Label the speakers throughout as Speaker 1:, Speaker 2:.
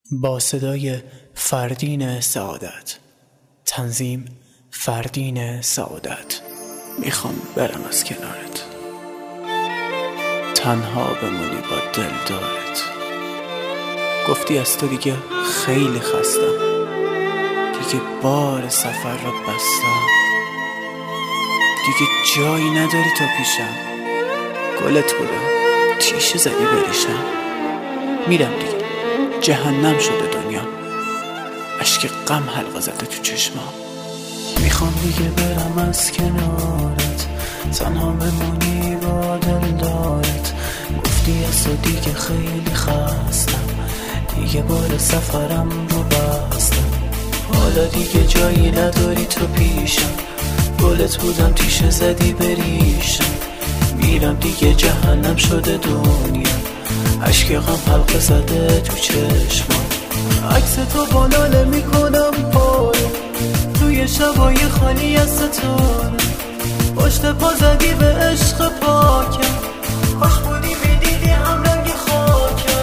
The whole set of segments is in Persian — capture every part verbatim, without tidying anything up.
Speaker 1: با صدای فردین سعادت. تنظیم فردین سعادت. میخوام برم از کنارت، تنها بمونی با دلدارت. گفتی از تو دیگه خیلی خستم، دیگه بار سفر رو بستم، دیگه جایی نداری تو پیشم. گلت بودم تیشه زدی بریشم، میرم دیگه جهنم شده دنیا، اشک غم حلقه زده تو چشمام. میخوام دیگه برم از کنارت، تنها بمونی با دلدارت. گفتی از تو دیگه خیلی خستم، دیگه بار سفرم رو بستم، حالا دیگه جایی نداری تو پیشم. گلت بودم تیشه زدی بریشم، میرم دیگه جهنم شده دنیا، اشک غم حلقه زده تو چشمام. عکس تو بالاله میکنم پاره توی شبای خالی از ستاره، پشت پا زدی به عشق پاکم، کاش بودی میدیدی هم رنگ خاکم.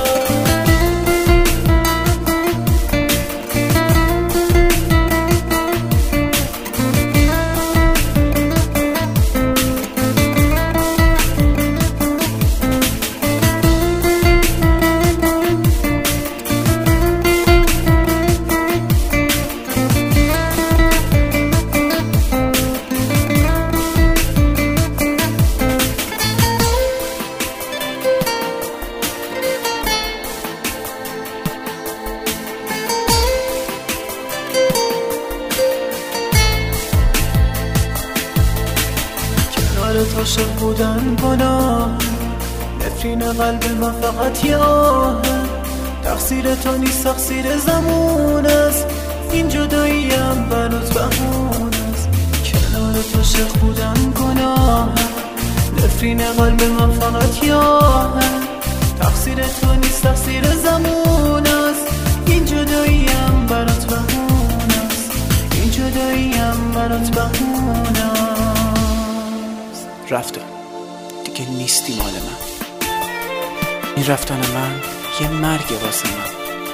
Speaker 1: عاشق بودن گناه، نفرین قلب من فقط یه آه. تقصیر تو نیست تقصیر زمان است، این جداییم برات بهونه است. کنار تو عاشق بودن گناه، نفرین قلب من فقط یه آه. تقصیر تو نیست تقصیر زمان است، این جداییم برات بهونه است، این جداییم برات بهونه است. رفتم دیگه نیستی مال من، این رفتن من یه مرگ واسه من.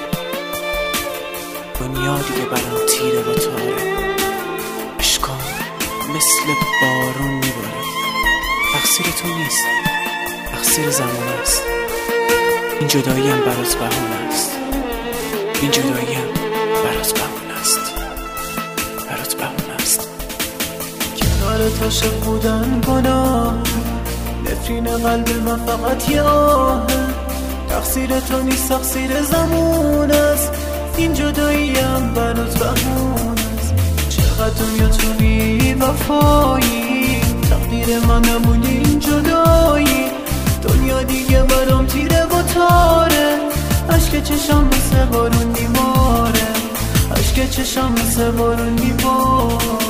Speaker 1: دنیا دیگه برام تیره و تاره، اشکام مثل بارون میباره. تقصیر تو نیست تقصیر زمان است، این جداییم برات بهونه است، این جداییم برات بهونه است، برات بهونه است.
Speaker 2: کنارت عاشق بودن گناه، نفرین قلب من فقط یه آه. تقصیر تو نیست تقصیر زمان است، این جداییم برات بهونه است. چقدر دنیا تو بی وفایی، تقدیر من نبود این جدایی. دنیا دیگه برام تیره و تاره، اشک چشام مثل بارون میباره، اشک چشام مثل بارون میباره.